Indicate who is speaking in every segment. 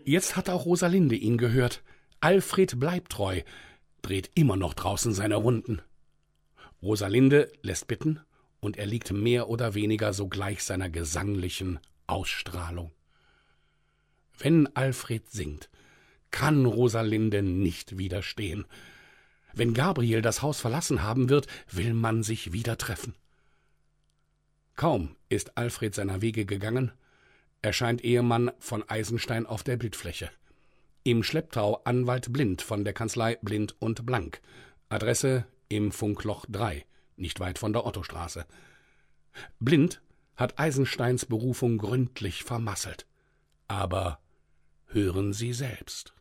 Speaker 1: Jetzt hat auch Rosalinde ihn gehört. Alfred bleibt treu, dreht immer noch draußen seine Runden. Rosalinde lässt bitten, und er liegt mehr oder weniger sogleich seiner gesanglichen Ausstrahlung. Wenn Alfred singt, kann Rosalinde nicht widerstehen. Wenn Gabriel das Haus verlassen haben wird, will man sich wieder treffen. Kaum ist Alfred seiner Wege gegangen, erscheint Ehemann von Eisenstein auf der Bildfläche. Im Schlepptau Anwalt Blind von der Kanzlei Blind und Blank. Adresse im Funkloch 3, nicht weit von der Ottostraße. Blind hat Eisensteins Berufung gründlich vermasselt. Aber hören Sie selbst.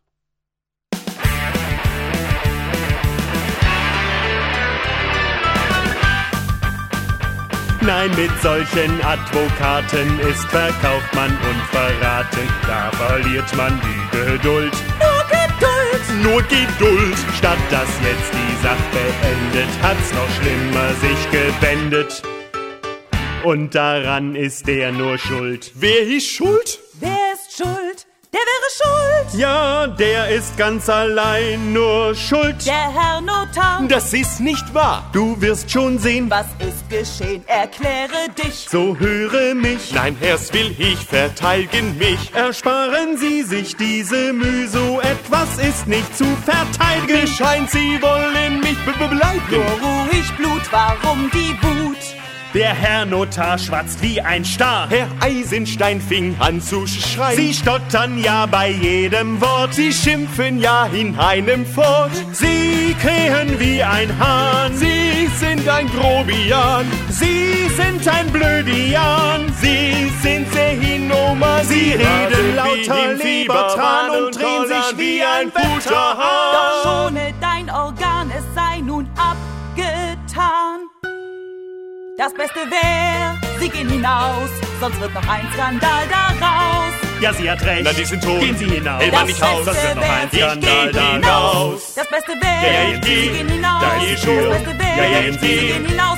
Speaker 2: Nein, mit solchen Advokaten ist Verkaufmann und verraten. Da verliert man die Geduld. Nur Geduld. Statt dass jetzt die Sache beendet, hat's noch schlimmer sich gewendet. Und daran ist der nur schuld. Wer ist schuld?
Speaker 3: Wer ist schuld? Der wäre schuld.
Speaker 2: Ja, der ist ganz allein nur schuld.
Speaker 3: Der Herr Notar.
Speaker 2: Das ist nicht wahr. Du wirst schon sehen.
Speaker 3: Was ist geschehen? Erkläre dich.
Speaker 2: So höre mich.
Speaker 4: Nein, erst will ich verteidigen mich.
Speaker 2: Ersparen Sie sich diese Mühe, so etwas ist nicht zu verteidigen.
Speaker 4: Mir scheint, Sie wollen mich bleiben.
Speaker 3: Nur ruhig Blut, warum die Wut?
Speaker 2: Der Herr Notar schwatzt wie ein Star.
Speaker 4: Herr Eisenstein fing an zu schreien.
Speaker 2: Sie stottern ja bei jedem Wort.
Speaker 4: Sie schimpfen ja in einem fort.
Speaker 2: Sie krähen wie ein Hahn.
Speaker 4: Sie sind ein Grobian.
Speaker 2: Sie sind ein Blödian.
Speaker 4: Sie sind sehr inhuman.
Speaker 2: Sie reden lauter Lebertran und drehen sich wie ein Butterhahn.
Speaker 3: Doch schone dein Organ, es sei nun abgetan. Das Beste wär, Sie gehen hinaus, sonst wird noch ein Skandal daraus.
Speaker 2: Ja, sie hat recht.
Speaker 4: Na, die sind tot.
Speaker 2: Gehen Sie hinaus.
Speaker 4: Hält man nicht aus.
Speaker 2: Sonst wird noch ein Skandal
Speaker 4: Ich geh
Speaker 2: daraus.
Speaker 3: Das Beste wär,
Speaker 4: Ja,
Speaker 3: Sie gehen hinaus.
Speaker 4: da ist die Tür.
Speaker 3: Das Beste wär,
Speaker 2: Ja,
Speaker 3: Sie gehen hinaus.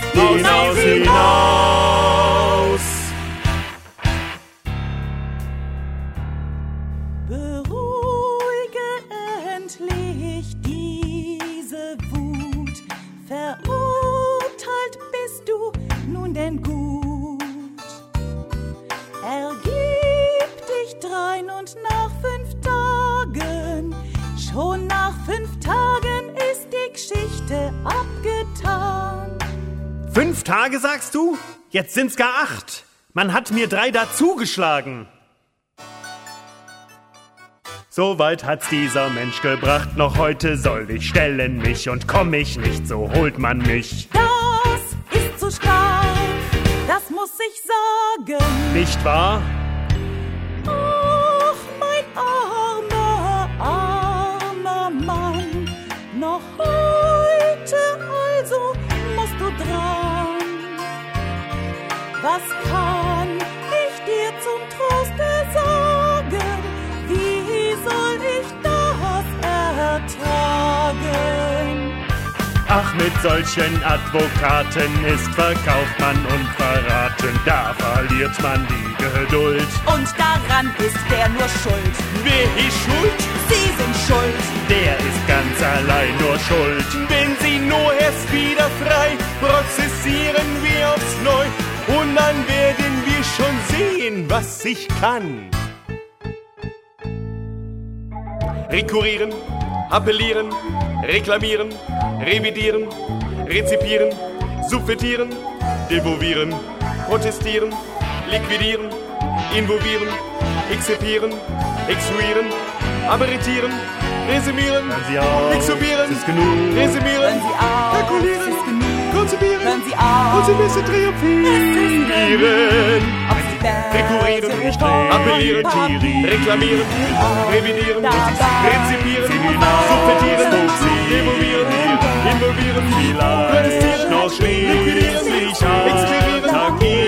Speaker 2: Hinaus.
Speaker 3: Beruhige endlich diese Wut. Verurteilt bist du nun denn gut. Ergib dich drein und nach 5 Tagen, schon nach 5 Tagen ist die Geschichte abgetan.
Speaker 2: 5 Tage, sagst du? Jetzt sind's gar 8. Man hat mir 3 dazugeschlagen. So weit hat's dieser Mensch gebracht, noch heute soll ich stellen mich und komm ich nicht, so holt man mich.
Speaker 3: Das ist zu stark, das muss ich sagen.
Speaker 2: Nicht wahr?
Speaker 3: Ach, mein armer Mann, noch heute also musst du dran. Was kann ich dir zum Troste sagen? Wie soll ich das ertragen?
Speaker 2: Ach, mit solchen Advokaten ist Verkaufmann und verraten, da verliert man die Geduld.
Speaker 3: Und daran ist der nur schuld.
Speaker 4: Wer ist schuld?
Speaker 3: Sie sind schuld.
Speaker 2: Der ist ganz allein nur schuld.
Speaker 4: Wenn Sie nur erst wieder frei, prozessieren wir aufs Neu. Und dann werden wir schon sehen, was ich kann. Rekurrieren, appellieren, reklamieren, revidieren, rezipieren, subvertieren, devolvieren, protestieren, liquidieren, involvieren, exzipieren, exhuieren, aberritieren, resümieren,
Speaker 2: Hören Sie auf,
Speaker 4: exhubieren,
Speaker 2: es ist genug.
Speaker 4: resümieren,
Speaker 3: Hören Sie auf,
Speaker 4: kalkulieren,
Speaker 3: es ist genug.
Speaker 4: konzipieren
Speaker 3: Hören Sie auf,
Speaker 4: und Sie müssen triumphieren.
Speaker 3: ob Sie
Speaker 4: Rekurrieren,
Speaker 3: Verse
Speaker 4: appellieren,
Speaker 3: Papier
Speaker 4: reklamieren, revidieren,
Speaker 3: dabei
Speaker 4: rezipieren,
Speaker 2: hinaus,
Speaker 4: subvertieren,
Speaker 2: subvertieren,
Speaker 4: devolvieren, involvieren,
Speaker 2: vielleicht
Speaker 4: protestieren,
Speaker 2: noch
Speaker 4: liquidieren,
Speaker 2: schließlich
Speaker 4: exklurieren,
Speaker 2: attackieren.